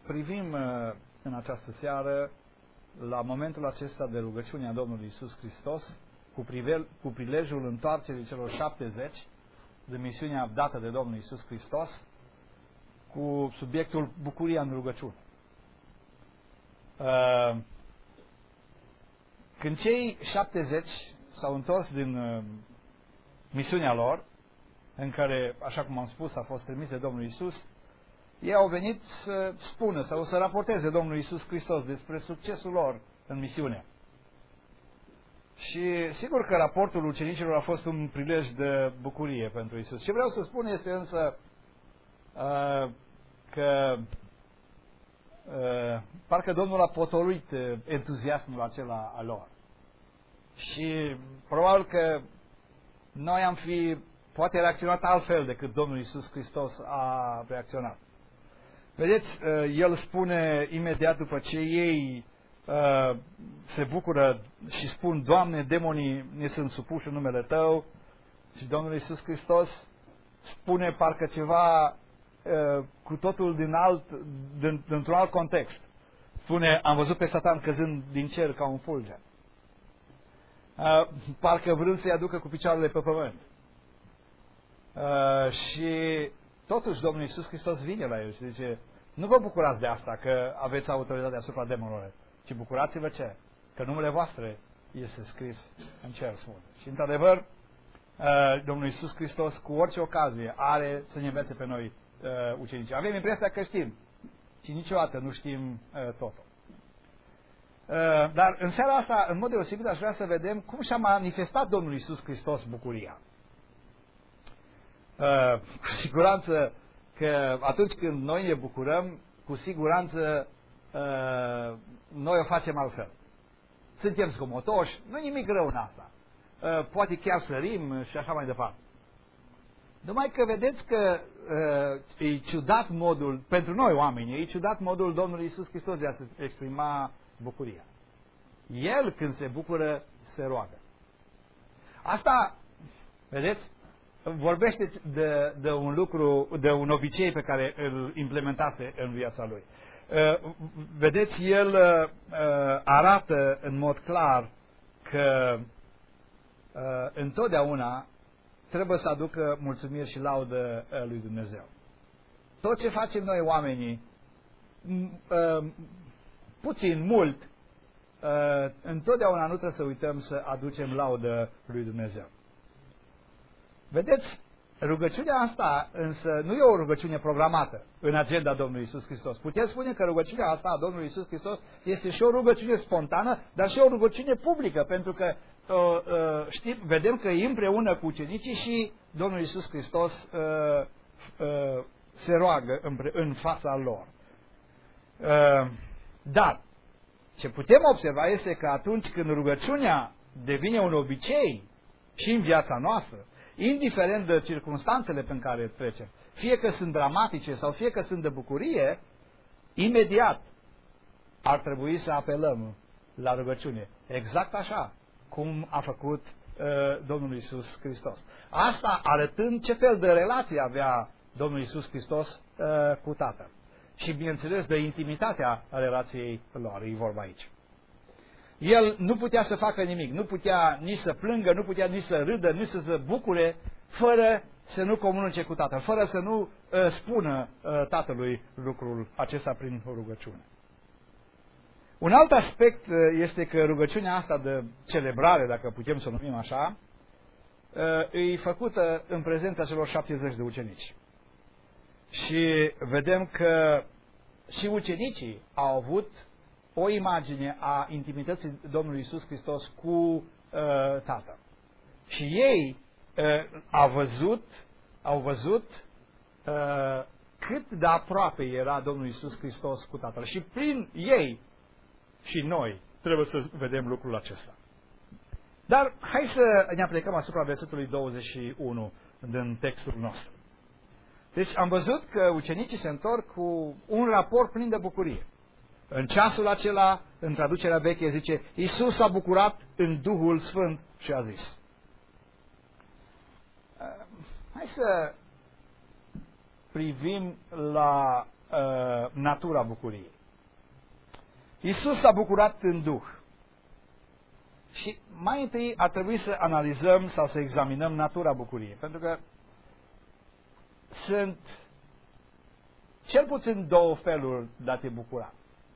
privim în această seară la momentul acesta de rugăciune a Domnului Iisus Hristos cu prilejul întoarcerii celor 70 de misiunea dată de Domnul Iisus Hristos cu subiectul bucuria în rugăciune. Când cei 70 s-au întors din misiunea lor, în care, așa cum am spus, a fost trimis de Domnul Iisus, ei au venit să spună sau să raporteze Domnul Iisus Hristos despre succesul lor în misiune. Și sigur că raportul ucenicilor a fost un prilej de bucurie pentru Iisus. Ce vreau să spun este însă că parcă Domnul a potolit entuziasmul acela al lor. Și probabil că noi am fi poate reacționat altfel decât Domnul Iisus Hristos a reacționat. Vedeți, El spune imediat după ce ei se bucură și spun: Doamne, demonii ne sunt supuși în numele Tău, și Domnul Iisus Hristos spune parcă ceva cu totul dintr-un alt context. Spune: am văzut pe Satan căzând din cer ca un fulger. Parcă vrând să-i aducă cu picioarele pe pământ. Și totuși Domnul Iisus Hristos vine la el și zice: nu vă bucurați de asta, că aveți autoritate asupra demonilor, ci bucurați-vă ce? Că numele voastre este scris în cer sfânt. Și într-adevăr, Domnul Iisus Hristos cu orice ocazie are să ne învețe pe noi ucenici. Avem impresia că știm, și niciodată nu știm totul. Dar în seara asta, în mod deosebit, aș vrea să vedem cum și-a manifestat Domnul Iisus Hristos bucuria. Cu siguranță că atunci când noi ne bucurăm, cu siguranță noi o facem altfel. Suntem zgomotoși, nu nimic rău în asta. Poate chiar sărim și așa mai departe. Numai că vedeți că e ciudat modul, pentru noi oameni, e ciudat modul Domnului Iisus Hristos de a se exprima bucuria. El, când se bucură, se roagă. Asta, vedeți, vorbește de un lucru, de un obicei pe care îl implementase în viața lui. Vedeți, el arată în mod clar că întotdeauna trebuie să aducă mulțumiri și laudă lui Dumnezeu. Tot ce facem noi oamenii, puțin, mult, întotdeauna nu trebuie să uităm să aducem laudă lui Dumnezeu. Vedeți, rugăciunea asta însă nu e o rugăciune programată în agenda Domnului Iisus Hristos. Putem spune că rugăciunea asta a Domnului Iisus Hristos este și o rugăciune spontană, dar și o rugăciune publică, pentru că vedem că e împreună cu ucenicii și Domnul Iisus Hristos se roagă în fața lor. Dar ce putem observa este că atunci când rugăciunea devine un obicei și în viața noastră, indiferent de circunstanțele pe care trecem, fie că sunt dramatice sau fie că sunt de bucurie, imediat ar trebui să apelăm la rugăciune. Exact așa cum a făcut Domnul Iisus Hristos. Asta arătând ce fel de relație avea Domnul Iisus Hristos cu Tatăl. Și bineînțeles de intimitatea relației lor, e vorba aici. El nu putea să facă nimic, nu putea nici să plângă, nu putea nici să râdă, nici să se bucure, fără să nu comunice cu Tatăl, fără să nu spună Tatălui lucrul acesta prin rugăciune. Un alt aspect este că rugăciunea asta de celebrare, dacă putem să o numim așa, e făcută în prezența celor 70 de ucenici. Și vedem că și ucenicii au avut o imagine a intimității Domnului Iisus Hristos cu Tatăl. Și ei au văzut cât de aproape era Domnul Iisus Hristos cu Tatăl. Și prin ei și noi trebuie să vedem lucrul acesta. Dar hai să ne aplicăm asupra versetului 21 din textul nostru. Deci am văzut că ucenicii se întorc cu un raport plin de bucurie. În ceasul acela, în traducerea veche, zice: Iisus s-a bucurat în Duhul Sfânt și a zis. Hai să privim la natura bucuriei. Iisus s-a bucurat în Duh. Și mai întâi ar trebui să analizăm sau să examinăm natura bucuriei, pentru că sunt cel puțin două feluri de a te bucura.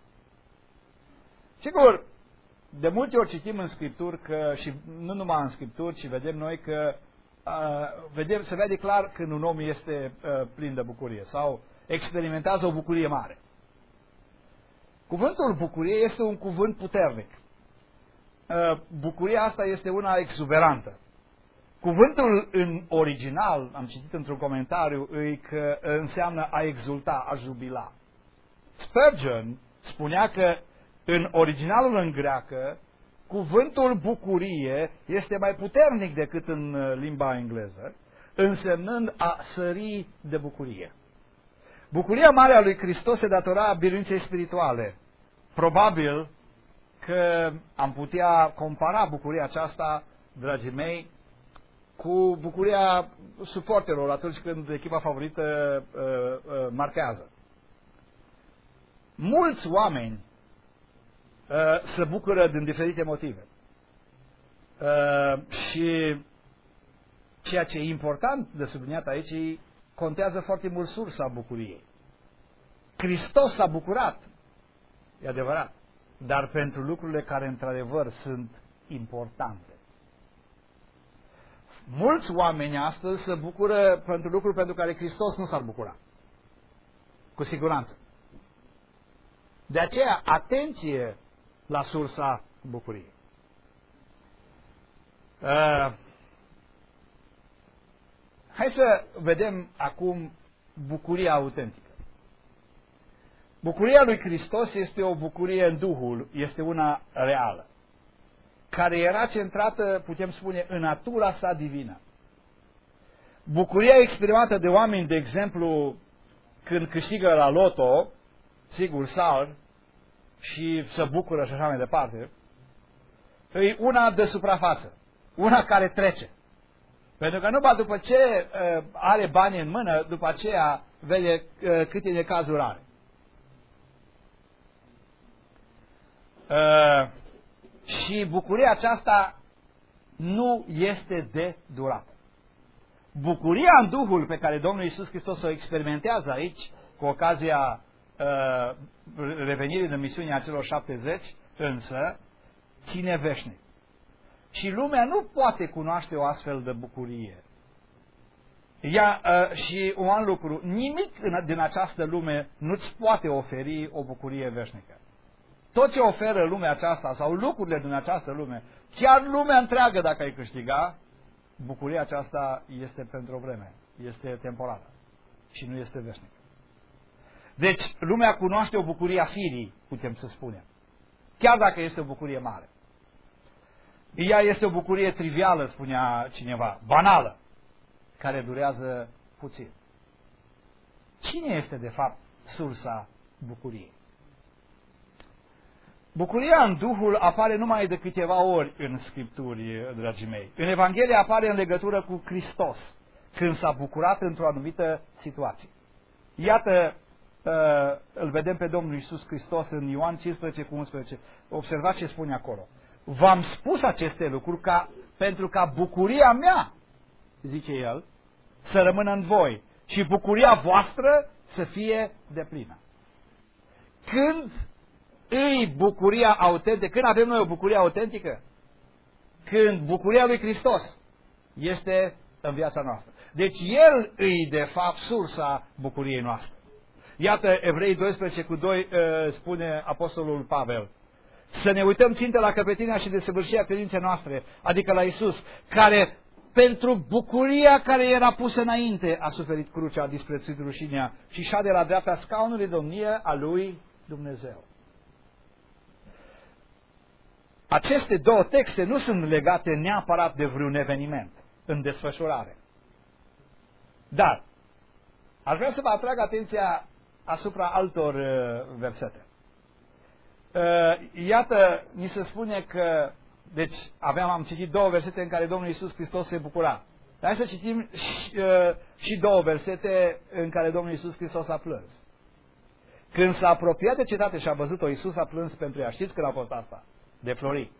Sigur, de multe ori citim în Scripturi că, și nu numai în Scripturi, ci vedem noi că se vede clar când un om este plin de bucurie sau experimentează o bucurie mare. Cuvântul bucurie este un cuvânt puternic. Bucuria asta este una exuberantă. Cuvântul în original, am citit într-un comentariu, că înseamnă a exulta, a jubila. Spurgeon spunea că în originalul în greacă, cuvântul bucurie este mai puternic decât în limba engleză, însemnând a sări de bucurie. Bucuria mare a lui Hristos se datora biruinței spirituale. Probabil că am putea compara bucuria aceasta, dragii mei, cu bucuria suporterilor atunci când echipa favorită marchează. Mulți oameni se bucură din diferite motive. Și ceea ce e important de subliniat aici, contează foarte mult sursa bucuriei. Hristos s-a bucurat, e adevărat, dar pentru lucrurile care într-adevăr sunt importante. Mulți oameni astăzi se bucură pentru lucruri pentru care Hristos nu s-ar bucura. Cu siguranță. De aceea, atenție la sursa bucuriei. Hai să vedem acum bucuria autentică. Bucuria lui Hristos este o bucurie în Duhul, este una reală, care era centrată, putem spune, în natura sa divină. Bucuria exprimată de oameni, de exemplu, când câștigă la loto, sigur, sar, și se bucură și așa mai departe, e una de suprafață, una care trece. Pentru că numai după ce are bani în mână, după aceea vede câte necazuri are. Și bucuria aceasta nu este de durată. Bucuria în Duhul pe care Domnul Iisus Hristos o experimentează aici, cu ocazia revenirii de misiunea celor 70, însă, ține veșnic. Și lumea nu poate cunoaște o astfel de bucurie. Și un alt lucru, nimic din această lume nu-ți poate oferi o bucurie veșnică. Tot ce oferă lumea aceasta sau lucrurile din această lume, chiar lumea întreagă dacă ai câștiga, bucuria aceasta este pentru o vreme, este temporară și nu este veșnică. Deci lumea cunoaște o bucurie a firii, putem să spunem, chiar dacă este o bucurie mare. Ea este o bucurie trivială, spunea cineva, banală, care durează puțin. Cine este de fapt sursa bucuriei? Bucuria în Duhul apare numai de câteva ori în Scripturi, dragii mei. În Evanghelie apare în legătură cu Hristos, când s-a bucurat într-o anumită situație. Iată, îl vedem pe Domnul Iisus Hristos în Ioan 15:11. Observați ce spune acolo. V-am spus aceste lucruri pentru ca bucuria mea, zice el, să rămână în voi și bucuria voastră să fie deplină. Când îi bucuria autentică, când avem noi o bucurie autentică? Când bucuria lui Hristos este în viața noastră. Deci El îi de fapt sursa bucuriei noastre. Iată Evrei 12:2 spune Apostolul Pavel. Să ne uităm țintă la căpetenia și desăvârșirea credinței noastre, adică la Iisus, care pentru bucuria care era pusă înainte a suferit crucea, a disprețuit rușinea și șade la dreapta scaunului domnie a lui Dumnezeu. Aceste două texte nu sunt legate neapărat de vreun eveniment în desfășurare. Dar aș vrea să vă atrag atenția asupra altor versete. Iată, ni se spune că, deci am citit două versete în care Domnul Iisus Hristos se bucura. Dar hai să citim și două versete în care Domnul Iisus Hristos a plâns. Când s-a apropiat de cetate și a văzut-o, Iisus a plâns pentru ea. Știți când a fost asta? De flori.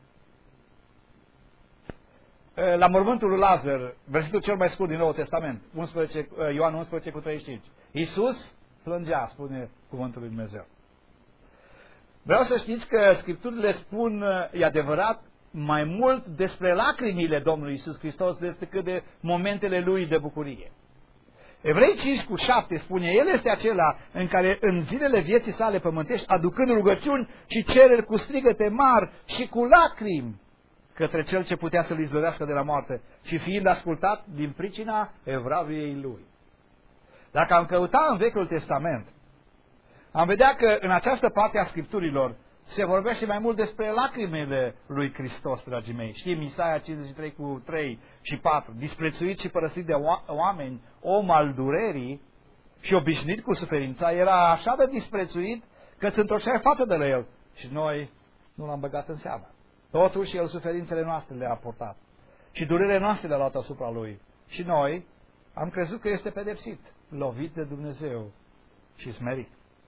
La mormântul lui Lazar, versetul cel mai scurt din Noul Testament, Ioan 11:35. Iisus plângea, spune cuvântul lui Dumnezeu. Vreau să știți că Scripturile spun, e adevărat, mai mult despre lacrimile Domnului Iisus Hristos decât de momentele Lui de bucurie. Evrei 5:7 spune, El este acela în care în zilele vieții sale pământești, aducând rugăciuni și cereri cu strigăte mari și cu lacrimi către Cel ce putea să-L izbăvească de la moarte și fiind ascultat din pricina evraviei Lui. Dacă am căutat în Vechiul Testament, am vedea că în această parte a Scripturilor se vorbește mai mult despre lacrimile lui Hristos, dragii mei. Știm, Isaia 53:3 și 4, disprețuit și părăsit de oameni, om al durerii și obișnuit cu suferința, era așa de disprețuit că îți întorceai față de la el și noi nu l-am băgat în seamă. Totuși, el suferințele noastre le-a portat și durerile noastre le-a luat asupra lui. Și noi am crezut că este pedepsit, lovit de Dumnezeu și smerit.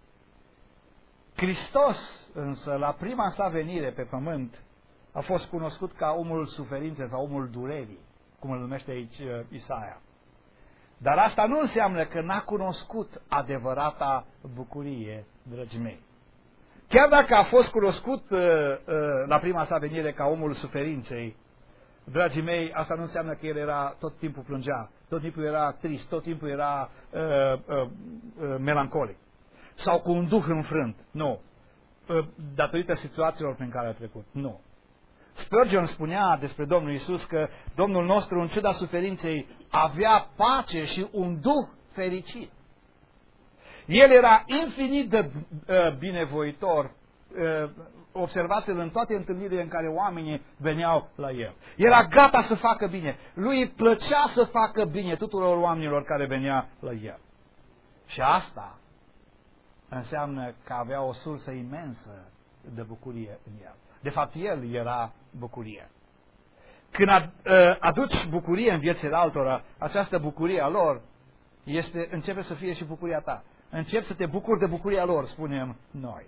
Hristos, însă, la prima sa venire pe pământ, a fost cunoscut ca omul suferinței sau omul durerii, cum îl numește aici Isaia. Dar asta nu înseamnă că n-a cunoscut adevărata bucurie, dragii mei. Chiar dacă a fost cunoscut la prima sa venire ca omul suferinței, dragii mei, asta nu înseamnă că el era tot timpul plângea, tot timpul era trist, tot timpul era melancolic. Sau cu un duh înfrânt. Nu. Datorită situațiilor prin care a trecut. Nu. Spurgeon spunea despre Domnul Iisus că Domnul nostru, în ciuda suferinței, avea pace și un duh fericit. El era infinit de binevoitor. Observați-l în toate întâlnirile în care oamenii veneau la el. Era gata să facă bine. Lui îi plăcea să facă bine tuturor oamenilor care venea la el. Și asta înseamnă că avea o sursă imensă de bucurie în el. De fapt, el era bucurie. Când aduci bucurie în viețile altora, această bucurie a lor începe să fie și bucuria ta. Începi să te bucuri de bucuria lor, spunem noi.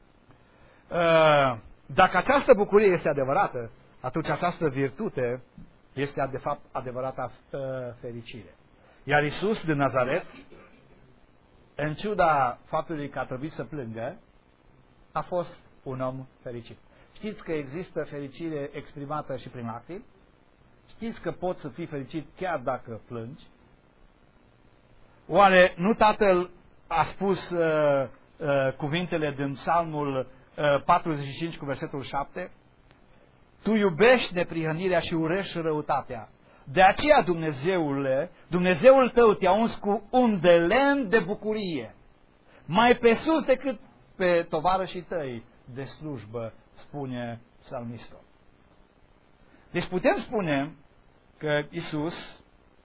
Dacă această bucurie este adevărată, atunci această virtute este de fapt adevărata fericire. Iar Iisus din Nazaret, în ciuda faptului că a trebuit să plângă, a fost un om fericit. Știți că există fericire exprimată și prin lacrimi? Știți că poți să fii fericit chiar dacă plângi? Oare nu Tatăl a spus cuvintele din Psalmul 45 cu versetul 7? Tu iubești neprihănirea și urăști răutatea. De aceea, Dumnezeule, Dumnezeul tău te-a uns cu un de lemn de bucurie, mai pe sus decât pe tovarășii tăi de slujbă, spune psalmistul. Deci putem spune că Iisus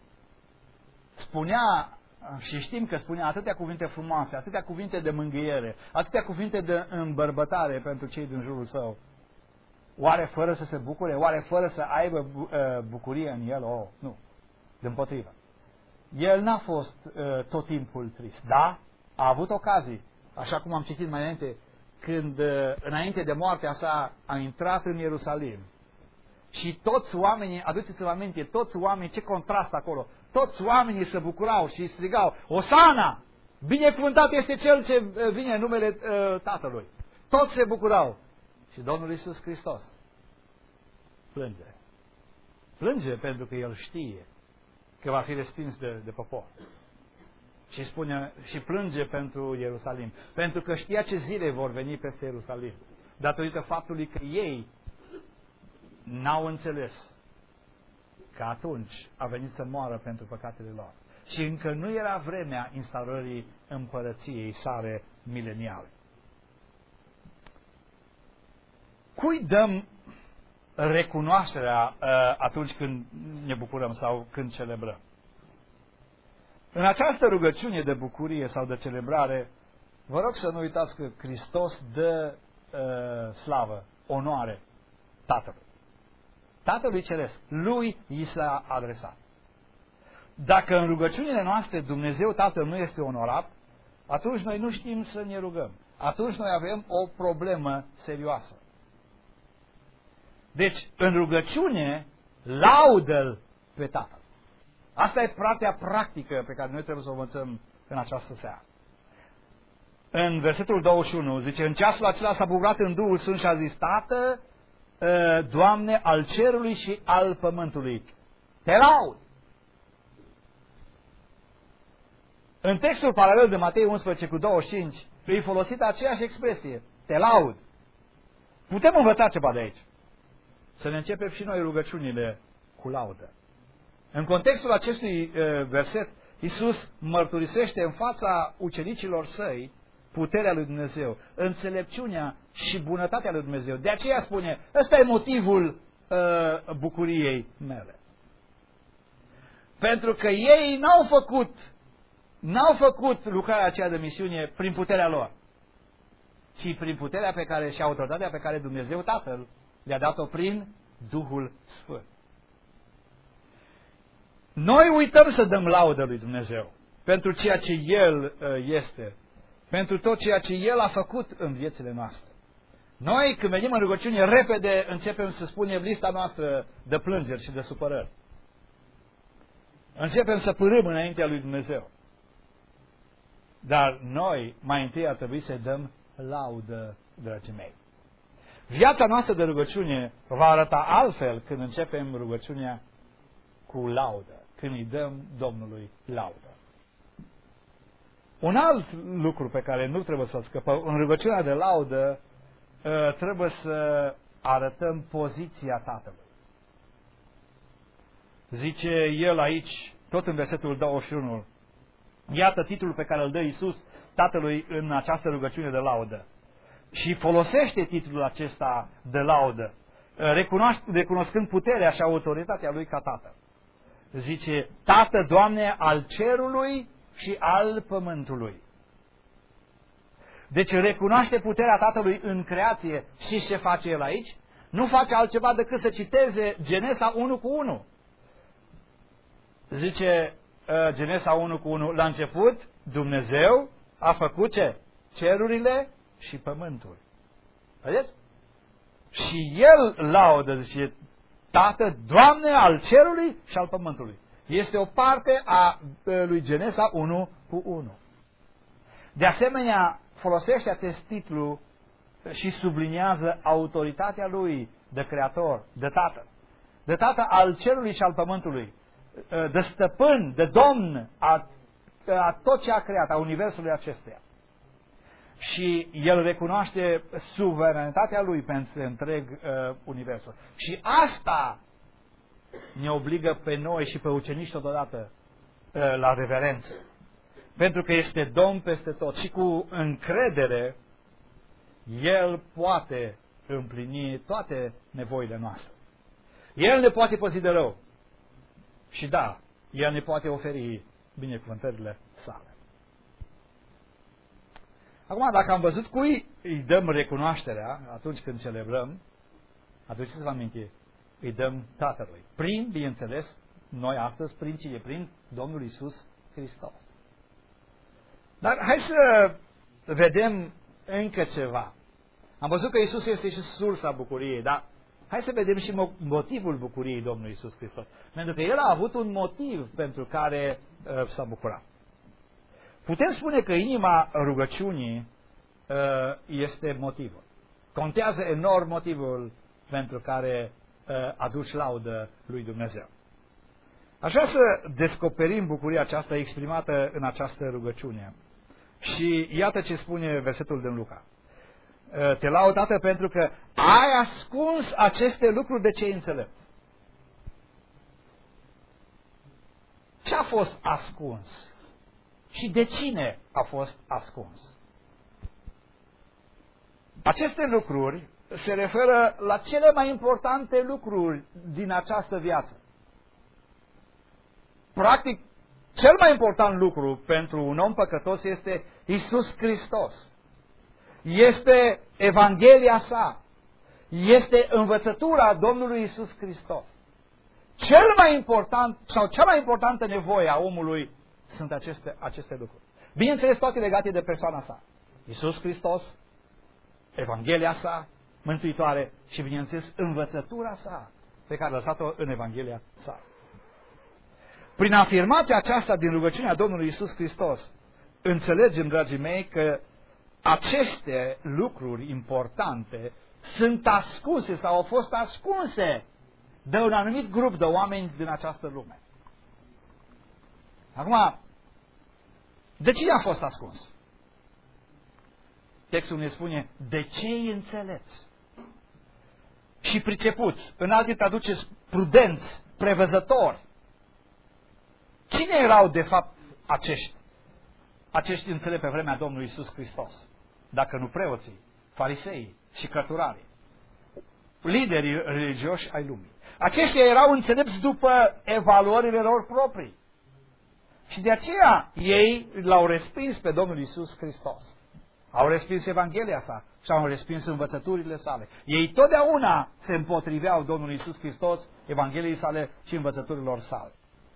spunea, și știm că spunea atâtea cuvinte frumoase, atâtea cuvinte de mângâiere, atâtea cuvinte de îmbărbătare pentru cei din jurul său. Oare fără să se bucure? Oare fără să aibă bucurie în el? Oh, nu. Dimpotrivă. El n-a fost tot timpul trist. Da? A avut ocazii. Așa cum am citit mai înainte, când înainte de moartea sa a intrat în Ierusalim. Și toți oamenii, aduceți-vă aminte, toți oamenii, ce contrast acolo, toți oamenii se bucurau și strigau, Osana! Binecuvântat este Cel ce vine în numele Tatălui. Toți se bucurau. Și Domnul Iisus Hristos plânge. Plânge pentru că El știe că va fi respins de popor. Și spune, și plânge pentru Ierusalim. Pentru că știa ce zile vor veni peste Ierusalim. Datorită faptului că ei n-au înțeles că atunci a venit să moară pentru păcatele lor. Și încă nu era vremea instalării împărăției sale mileniale. Cui dăm recunoașterea atunci când ne bucurăm sau când celebrăm? În această rugăciune de bucurie sau de celebrare, vă rog să nu uitați că Hristos dă slavă, onoare Tatălui. Tatălui Ceresc, Lui i s-a adresat. Dacă în rugăciunile noastre Dumnezeu Tatăl nu este onorat, atunci noi nu știm să ne rugăm. Atunci noi avem o problemă serioasă. Deci, în rugăciune, laudă-L pe Tatăl. Asta e partea practică pe care noi trebuie să o învățăm în această seară. În versetul 21 zice, în ceasul acela s-a bucurat în Duhul Sfânt și a zis, Tată, Doamne, al cerului și al pământului, te laud! În textul paralel de Matei 11:25 e folosită aceeași expresie, te laud. Putem învăța ceva de aici. Să ne începem și noi rugăciunile cu laudă. În contextul acestui verset, Iisus mărturisește în fața ucenicilor săi puterea lui Dumnezeu, înțelepciunea și bunătatea lui Dumnezeu. De aceea spune, ăsta e motivul bucuriei mele. Pentru că ei n-au făcut lucrarea aceea de misiune prin puterea lor, ci prin puterea pe care și autoritatea pe care Dumnezeu Tatăl le-a dat-o prin Duhul Sfânt. Noi uităm să dăm laudă lui Dumnezeu pentru ceea ce El este, pentru tot ceea ce El a făcut în viețile noastre. Noi, când venim în rugăciune, repede începem să spunem lista noastră de plângeri și de supărări. Începem să pârâm înaintea lui Dumnezeu. Dar noi, mai întâi, ar trebui să dăm laudă, dragii mei. Viața noastră de rugăciune va arăta altfel când începem rugăciunea cu laudă, când îi dăm Domnului laudă. Un alt lucru pe care nu trebuie să-l scăpăm, în rugăciunea de laudă, trebuie să arătăm poziția Tatălui. Zice el aici, tot în versetul 21, iată titlul pe care îl dă Iisus Tatălui în această rugăciune de laudă. Și folosește titlul acesta de laudă, recunoscând puterea și autoritatea Lui ca Tatăl. Zice, Tată, Doamne, al cerului și al pământului. Deci recunoaște puterea Tatălui în creație și ce face El aici? Nu face altceva decât să citeze Genesa 1:1. Zice Genesa 1:1, la început Dumnezeu a făcut ce? Cerurile și pământul. Vedeți? Și El laudă, zice, Tată, Doamne, al cerului și al pământului. Este o parte a lui Genesa 1:1. De asemenea, folosește acest titlu și subliniază autoritatea Lui de Creator, de Tată. De Tată al cerului și al pământului. De stăpân, de domn a tot ce a creat, a universului acestuia. Și El recunoaște suveranitatea Lui pentru întreg universul. Și asta ne obligă pe noi și pe ucenici totodată la reverență. Pentru că este Domn peste tot și cu încredere El poate împlini toate nevoile noastre. El ne poate păzi de rău. Și da, El ne poate oferi binecuvântările sale. Acum, dacă am văzut cui îi dăm recunoașterea atunci când celebrăm, atunci să vă aminti, îi dăm Tatălui. Prin, bineînțeles, noi astăzi, prin cine? Prin Domnul Iisus Hristos. Dar hai să vedem încă ceva. Am văzut că Iisus este și sursa bucuriei, dar hai să vedem și motivul bucuriei Domnului Iisus Hristos. Pentru că El a avut un motiv pentru care s-a bucurat. Putem spune că inima rugăciunii este motivul. Contează enorm motivul pentru care aduci laudă lui Dumnezeu. Aș vrea să descoperim bucuria aceasta exprimată în această rugăciune. Și iată ce spune versetul din Luca. Te laud, Tată, pentru că ai ascuns aceste lucruri de cei înțelepți. Ce a fost ascuns? Și de cine a fost ascuns? Aceste lucruri se referă la cele mai importante lucruri din această viață. Practic, cel mai important lucru pentru un om păcătos este Iisus Hristos. Este Evanghelia sa. Este învățătura Domnului Iisus Hristos. Cel mai important sau cea mai importantă nevoie a omului sunt aceste lucruri. Bineînțeles, toate legate de persoana sa. Iisus Hristos, Evanghelia sa mântuitoare și, bineînțeles, învățătura sa pe care a lăsat-o în Evanghelia sa. Prin afirmația aceasta din rugăciunea Domnului Iisus Hristos, înțelegem, dragii mei, că aceste lucruri importante sunt ascunse sau au fost ascunse de un anumit grup de oameni din această lume. Acum, de cine a fost ascuns? Textul ne spune, de cei înțelepți și pricepuți, în alte traduceri prudenți, prevăzători. Cine erau de fapt acești înțelepți pe vremea Domnului Iisus Hristos? Dacă nu preoții, fariseii și cărturarii, liderii religioși ai lumii. Aceștia erau înțelepți după evaluările lor proprii. Și de aceea ei l-au respins pe Domnul Iisus Hristos. Au respins Evanghelia sa și au respins învățăturile sale. Ei totdeauna se împotriveau Domnului Iisus Hristos, Evangheliei sale și învățăturilor sale.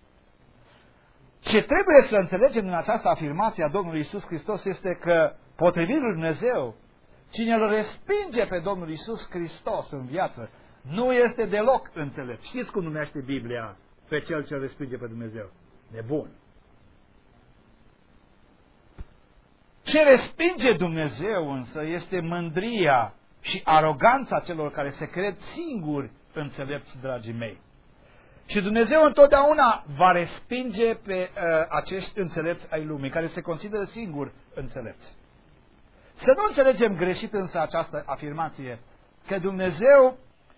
Ce trebuie să înțelegem în această afirmație a Domnului Iisus Hristos este că, potrivit lui Dumnezeu, cine îl respinge pe Domnul Iisus Hristos în viață, nu este deloc înțelept. Știți cum numește Biblia pe cel ce îl respinge pe Dumnezeu? Nebun. Ce respinge Dumnezeu însă este mândria și aroganța celor care se cred singuri înțelepți, dragii mei. Și Dumnezeu întotdeauna va respinge pe acești înțelepți ai lumii, care se consideră singuri înțelepți. Să nu înțelegem greșit însă această afirmație, că Dumnezeu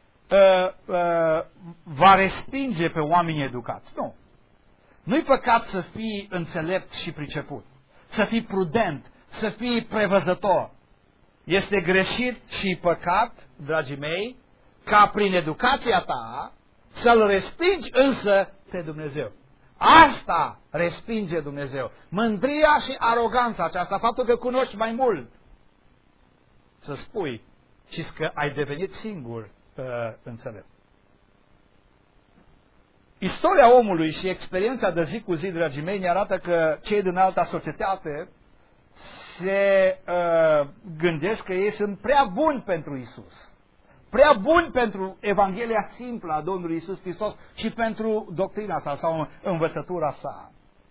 va respinge pe oamenii educați. Nu. Nu-i păcat să fii înțelept și priceput, să fii prudent, să fii prevăzător. Este greșit și păcat, dragii mei, ca prin educația ta să-L respingi însă pe Dumnezeu. Asta respinge Dumnezeu. Mândria și aroganța aceasta, faptul că cunoști mai mult. Să spui și că ai devenit singur înțelept. Istoria omului și experiența de zi cu zi, dragii mei, ne arată că cei din alta societate se gândesc că ei sunt prea buni pentru Isus, prea buni pentru Evanghelia simplă a Domnului Isus Hristos și pentru doctrina sa sau învățătura sa.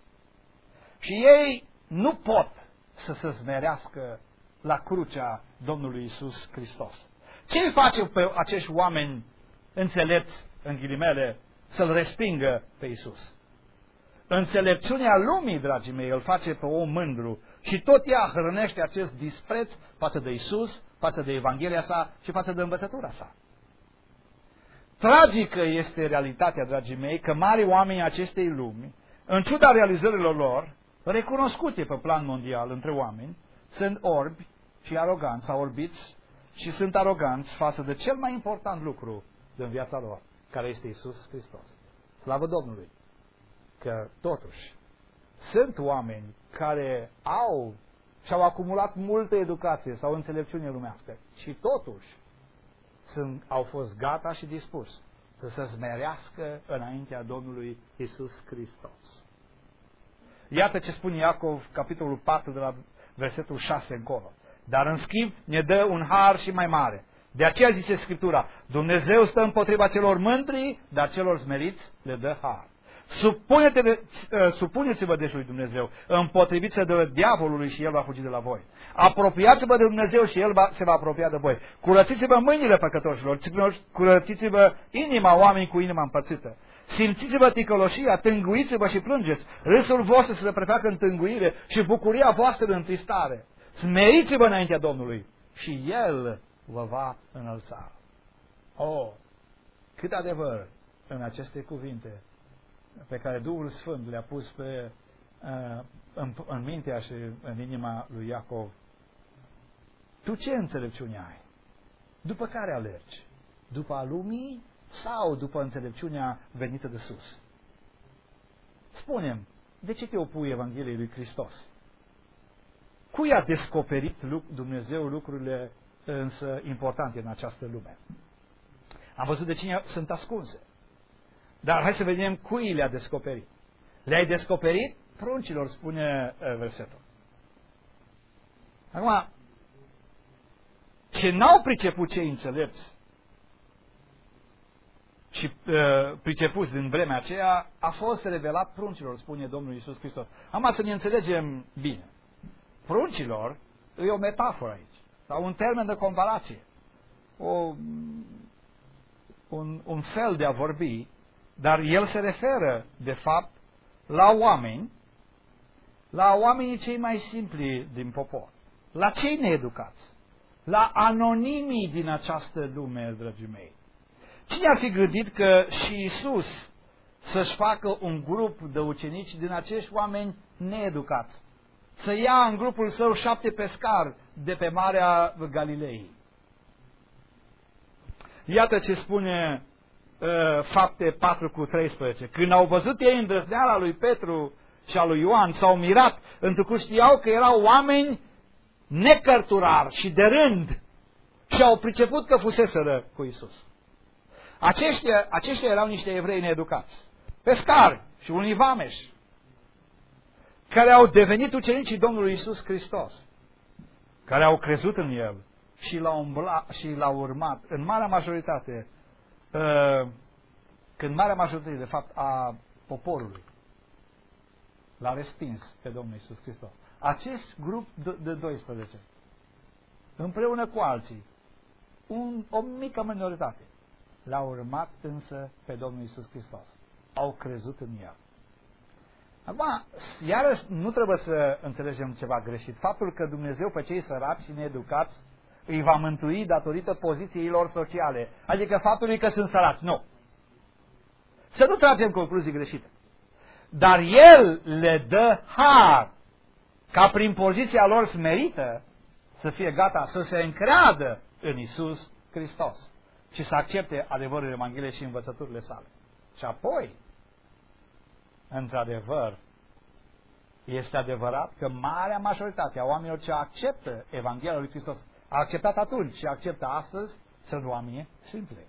Și ei nu pot să se smerească la crucea Domnului Isus Hristos. Ce îi face pe acești oameni înțelepți, în ghilimele, să-L respingă pe Isus? Înțelepciunea lumii, dragii mei, îl face pe om mândru și tot ea hrănește acest dispreț față de Isus, față de Evanghelia sa și față de învățătura sa. Tragică este realitatea, dragii mei, că mari oameni acestei lumi, în ciuda realizărilor lor, recunoscute pe plan mondial între oameni, sunt orbi și aroganți, sau orbiți și sunt aroganți față de cel mai important lucru din viața lor, care este Isus Hristos. Slavă Domnului! Că totuși sunt oameni care au și-au acumulat multă educație sau înțelepciune lumească și totuși au fost gata și dispus să se smerească înaintea Domnului Isus Hristos. Iată ce spune Iacov, capitolul 4, de la versetul 6 încolo. Dar în schimb ne dă un har și mai mare. De aceea zice Scriptura, Dumnezeu stă împotriva celor mândri, dar celor smeriți le dă har. Supuneți-vă deci lui Dumnezeu, împotriviți-vă de diavolului și el va fugi de la voi. Apropiați-vă de Dumnezeu și el se va apropia de voi. Curățiți-vă mâinile păcătoșilor, curățiți-vă inima oamenii cu inima împărțită. Simțiți-vă ticăloșia, tânguiți-vă și plângeți. Râsul vostru să se prefacă în tânguire și bucuria voastră în tristare. Smeriți-vă înaintea Domnului și El vă va înălța. Oh, cât adevăr în aceste cuvinte pe care Duhul Sfânt le-a pus în mintea și în inima lui Iacov. Tu ce înțelepciune ai? După care alergi? După a lumii sau după înțelepciunea venită de sus? Spune-mi, de ce te opui Evangheliei lui Hristos? Cui a descoperit Dumnezeu lucrurile însă importante în această lume? Am văzut de cine sunt ascunse. Dar hai să vedem cui le-a descoperit. Le-ai descoperit pruncilor, spune versetul. Acum, ce n-au priceput cei înțelepți și pricepuți din vremea aceea, a fost revelat pruncilor, spune Domnul Iisus Hristos. Acum să ne înțelegem bine. Pruncilor e o metaforă aici, sau un termen de comparație. Un fel de a vorbi, dar el se referă, de fapt, la oamenii cei mai simpli din popor, la cei needucați, la anonimii din această lume, dragii mei. Cine ar fi gândit că și Iisus să-și facă un grup de ucenici din acești oameni needucați? Să ia în grupul său 7 pescari de pe Marea Galilei. Iată ce spune Fapte 4:13. Când au văzut ei îndrăzneala lui Petru și a lui Ioan, s-au mirat, întrucât știau că erau oameni necărturari și de rând și au priceput că fuseseră cu Iisus. Aceștia erau niște evrei needucați, pescari și unii vameși, care au devenit ucenicii Domnului Iisus Hristos, care au crezut în El și l-au urmat în marea majoritate, când marea majoritate, de fapt, a poporului l-a respins pe Domnul Iisus Hristos. Acest grup de 12, împreună cu alții, o mică minoritate, l-au urmat însă pe Domnul Iisus Hristos. Au crezut în El. Acum, iarăși, nu trebuie să înțelegem ceva greșit. Faptul că Dumnezeu pe cei săraci și needucați îi va mântui datorită poziției lor sociale, adică faptului că sunt săraci. Nu. Să nu tragem concluzii greșite. Dar El le dă har ca prin poziția lor smerită să fie gata să se încreadă în Iisus Hristos și să accepte adevărul Evangheliei și învățăturile sale. Și apoi, într-adevăr, este adevărat că marea majoritate a oamenilor ce acceptă Evanghelia lui Hristos, a acceptat atunci și acceptă astăzi, sunt oameni simpli.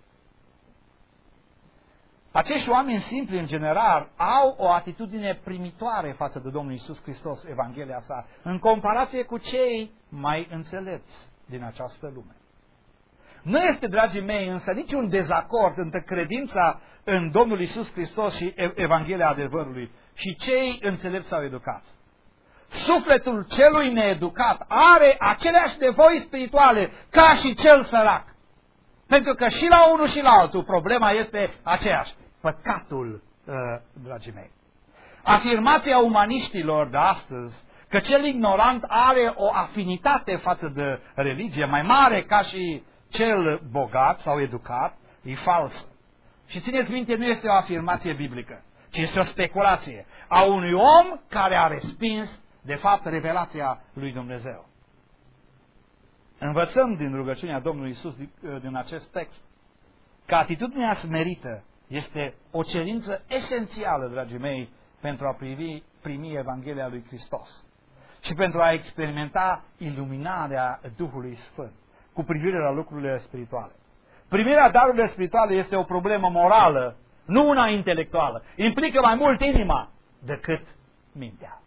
Acești oameni simpli, în general, au o atitudine primitoare față de Domnul Iisus Hristos, Evanghelia sa, în comparație cu cei mai înțelepți din această lume. Nu este, dragii mei, însă niciun dezacord între credința în Domnul Iisus Hristos și Evanghelia adevărului și cei înțelepți sau educați. Sufletul celui needucat are aceleași nevoi spirituale ca și cel sărac. Pentru că și la unul și la altul problema este aceeași. Păcatul, dragii mei. Afirmația umaniștilor de astăzi că cel ignorant are o afinitate față de religie mai mare ca și cel bogat sau educat, e falsă. Și țineți minte, nu este o afirmație biblică, ci este o speculație a unui om care a respins, de fapt, revelația lui Dumnezeu. Învățăm din rugăciunea Domnului Iisus din acest text că atitudinea smerită este o cerință esențială, dragii mei, pentru a primi Evanghelia lui Hristos și pentru a experimenta iluminarea Duhului Sfânt cu privire la lucrurile spirituale. Primirea darurilor spirituale este o problemă morală, nu una intelectuală. Implică mai mult inima decât mintea.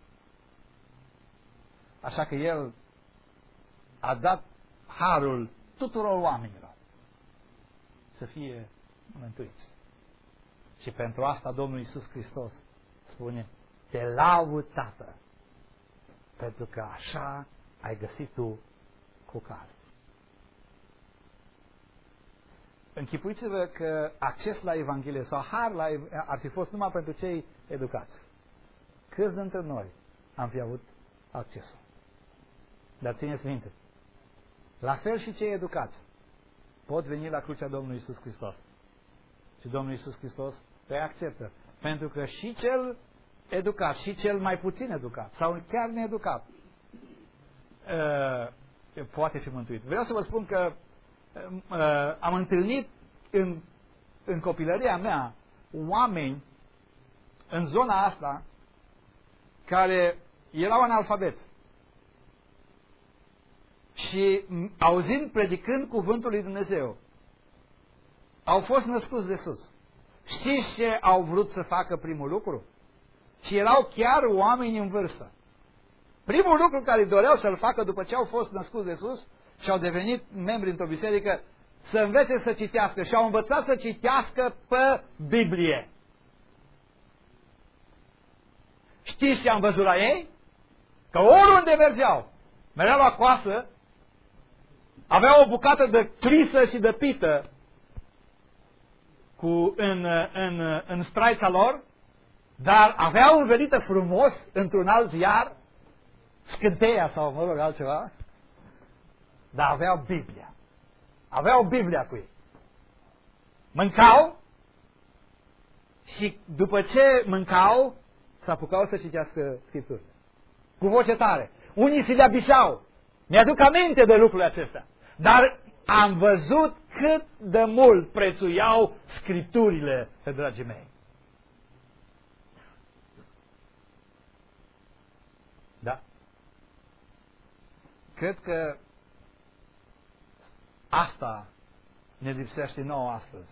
Așa că El a dat harul tuturor oamenilor să fie mântuiți. Și pentru asta Domnul Iisus Hristos spune: te laud, Tată, pentru că așa ai găsit tu cu cale. Închipuiți-vă că acces la Evanghelie sau har ar fi fost numai pentru cei educați. Câți dintre noi am fi avut accesul? Dar țineți minte, la fel și cei educați pot veni la crucea Domnului Iisus Hristos. Și Domnul Iisus Hristos îi acceptă. Pentru că și cel educat, și cel mai puțin educat, sau chiar needucat, poate fi mântuit. Vreau să vă spun că am întâlnit în copilăria mea oameni în zona asta care erau analfabeți. Și auzind, predicând cuvântul lui Dumnezeu, au fost născuți de sus. Știți ce au vrut să facă primul lucru? Și erau chiar oameni în vârstă. Primul lucru care doreau să-l facă după ce au fost născuți de sus și au devenit membri într-o biserică, să învețe să citească și au învățat să citească pe Biblie. Știți ce am văzut la ei? Că oriunde mergeau, mergeau la coasă, aveau o bucată de clisă și de pită în straița lor, dar aveau învelită frumos într-un alt ziar, scânteia sau, mă rog, altceva, dar aveau Biblia. Aveau Biblia cu ei. Mâncau și după ce mâncau, se apucau să citească Scripturile. Cu voce tare. Unii se le bișau. Mi-aduc aminte de lucrurile acestea. Dar am văzut cât de mult prețuiau Scripturile, dragii mei. Da? Cred că asta ne lipsește nouă astăzi.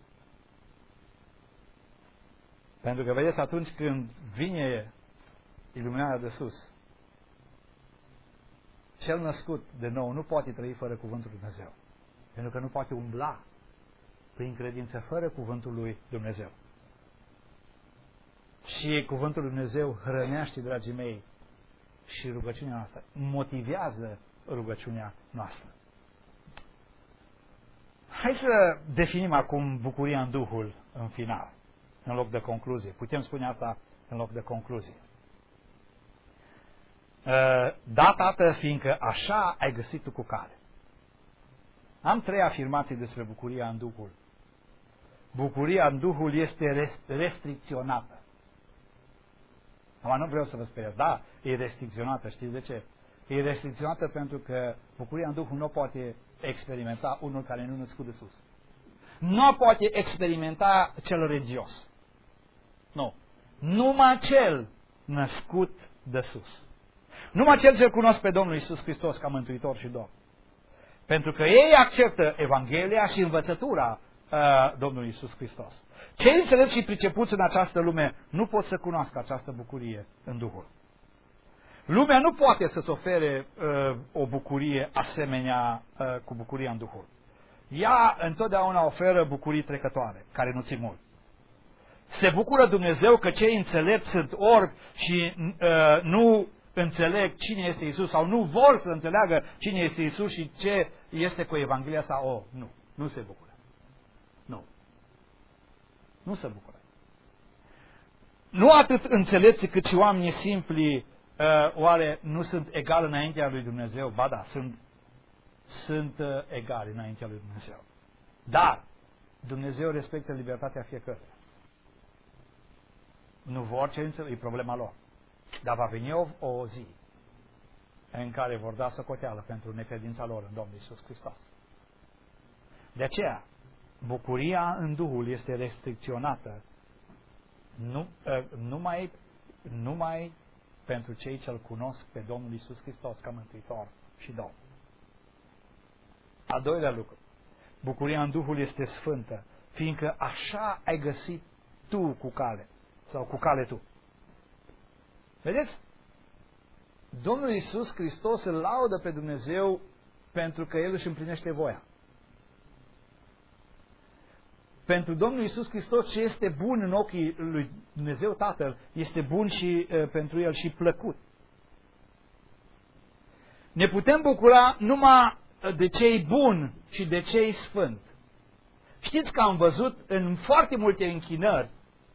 Pentru că, vedeți, atunci când vine iluminarea de sus, cel născut de nou nu poate trăi fără cuvântul lui Dumnezeu. Pentru că nu poate umbla prin credință fără cuvântul lui Dumnezeu. Și cuvântul lui Dumnezeu hrănește, dragii mei, și rugăciunea noastră. Motivează rugăciunea noastră. Hai să definim acum bucuria în Duhul în final, în loc de concluzie. Putem spune asta în loc de concluzie. Da, Tată, fiindcă așa ai găsit tu cu cale. Am 3 afirmații despre bucuria în Duhul. Bucuria în Duhul este restricționată. Acum nu vreau să vă speriați. Da, e restricționată. Știți de ce? E restricționată pentru că bucuria în Duhul nu poate experimenta unul care nu născut de sus. Nu poate experimenta cel religios. Nu. Numai cel născut de sus. Numai cel ce cunosc pe Domnul Iisus Hristos ca Mântuitor și Domn. Pentru că ei acceptă Evanghelia și învățătura Domnului Iisus Hristos. Cei înțelepți și pricepuți în această lume nu pot să cunoască această bucurie în Duhul. Lumea nu poate să-ți ofere o bucurie asemenea cu bucuria în Duhul. Ea întotdeauna oferă bucurii trecătoare, care nu țin mult. Se bucură Dumnezeu că cei înțelepți sunt orbi și nu înțeleg cine este Iisus sau nu vor să înțeleagă cine este Iisus și ce este cu Evanghelia sau nu se bucură. Nu se bucură. Nu atât înțelepți cât și oamenii simpli oare nu sunt egali înaintea lui Dumnezeu? Ba da, sunt egali înaintea lui Dumnezeu. Dar Dumnezeu respectă libertatea fiecăruia. Nu vor ce înțeleg, e problema lor. Dar va veni o zi în care vor da socoteală pentru necredința lor în Domnul Iisus Hristos. De aceea, bucuria în Duhul este restricționată numai pentru cei ce-L cunosc pe Domnul Iisus Hristos ca Mântuitor și Domn. Al doilea lucru, bucuria în Duhul este sfântă, fiindcă așa ai găsit tu cu cale, sau cu cale tu. Vedeți? Domnul Iisus Hristos îl laudă pe Dumnezeu pentru că El își împlinește voia. Pentru Domnul Iisus Hristos ce este bun în ochii lui Dumnezeu Tatăl, este bun și pentru El și plăcut. Ne putem bucura numai de ce-i bun și de ce-i sfânt. Știți că am văzut în foarte multe închinări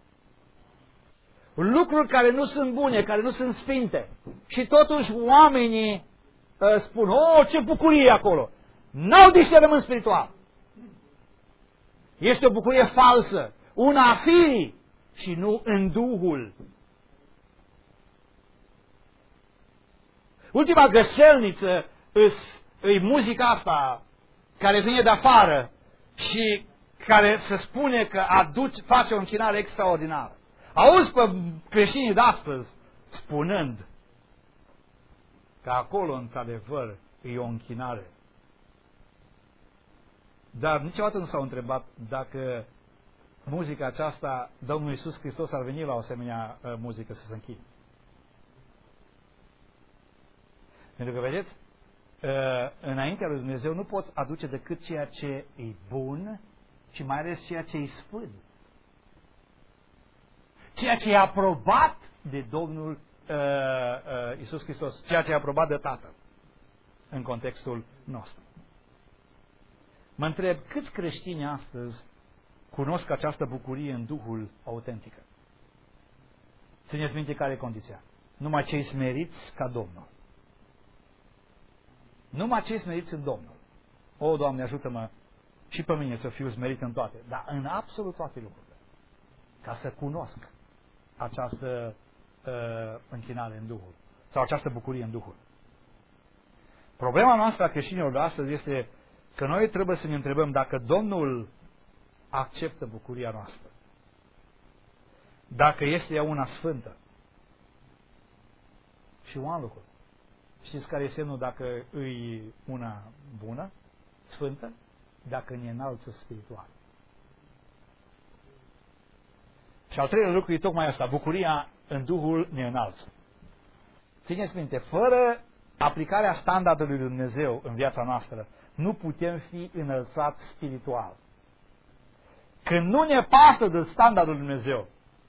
lucruri care nu sunt bune, care nu sunt sfinte. Și totuși oamenii spun, ce bucurie acolo! N-au discernământ spiritual. Este o bucurie falsă, una a firii și nu în Duhul. Ultima găselniță e muzica asta care vine de afară și care se spune că face o închinare extraordinară. Auzi pe creștinii de astăzi spunând că acolo într-adevăr e o închinare. Dar niciodată nu s-au întrebat dacă muzica aceasta, Domnul Iisus Hristos ar veni la o asemenea muzică să se închine. Pentru că, vedeți, înaintea lui Dumnezeu nu poți aduce decât ceea ce e bun și mai ales ceea ce e sfânt. Ceea ce e aprobat de Domnul Iisus Hristos, ceea ce e aprobat de Tatăl în contextul nostru. Mă întreb, câți creștini astăzi cunosc această bucurie în Duhul autentică? Țineți minte care e condiția. Numai cei smeriți ca Domnul. Numai cei smeriți în Domnul. O, Doamne, ajută-mă și pe mine să fiu smerit în toate, dar în absolut toate lucrurile. Ca să cunosc această închinare în Duhul. Sau această bucurie în Duhul. Problema noastră a creștinilor de astăzi este că noi trebuie să ne întrebăm dacă Domnul acceptă bucuria noastră. Dacă este ea una sfântă. Și un lucru. Știți care e semnul dacă îi una bună, sfântă? Dacă ne înalță spiritual. Și al treilea lucru e tocmai asta. Bucuria în Duhul ne înalță. Țineți minte, fără aplicarea standardului lui Dumnezeu în viața noastră, nu putem fi înălțați spiritual. Când nu ne pasă de standardul lui Dumnezeu,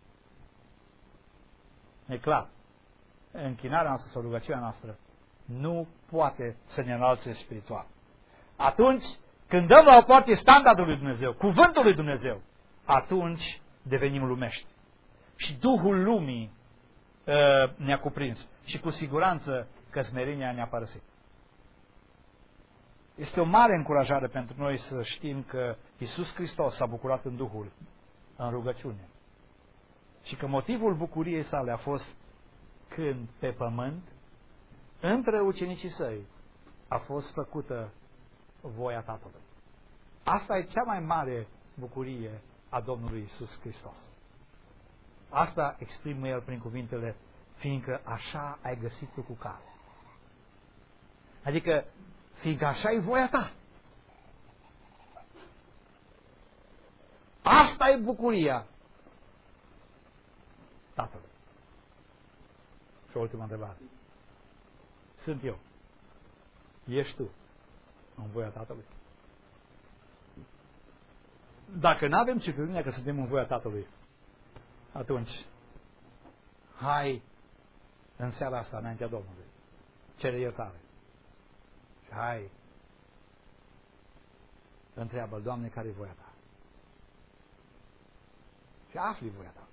e clar, închinarea noastră sau rugăciunea noastră nu poate să ne înalțe spiritual. Atunci, când dăm la o parte standardul lui Dumnezeu, cuvântul lui Dumnezeu, atunci devenim lumești. Și Duhul lumii ne-a cuprins. Și cu siguranță că smerenia ne-a părăsit. Este o mare încurajare pentru noi să știm că Iisus Hristos s-a bucurat în Duhul, în rugăciune. Și că motivul bucuriei sale a fost când pe pământ, între ucenicii săi, a fost făcută voia Tatălui. Asta e cea mai mare bucurie a Domnului Iisus Hristos. Asta exprimă El prin cuvintele, fiindcă așa ai găsit tu cu cale. Adică, fiindcă așa e voia ta. Asta e bucuria Tatălui. Și o ultimă întrebare. Sunt eu. Ești tu în voia Tatălui? Dacă nu avem certitudinea că suntem în voia Tatălui, atunci, hai în seara asta înaintea Domnului. Cere iertare. Și hai, întreabă-L, Doamne, care e voia ta? Și afli voia ta.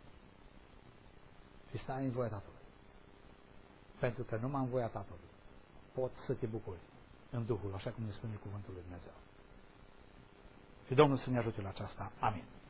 Și stai în voia Tatălui. Pentru că numai în voia Tatălui poți să te bucuri în Duhul, așa cum ne spune cuvântul lui Dumnezeu. Și Domnul să ne ajute la aceasta. Amin.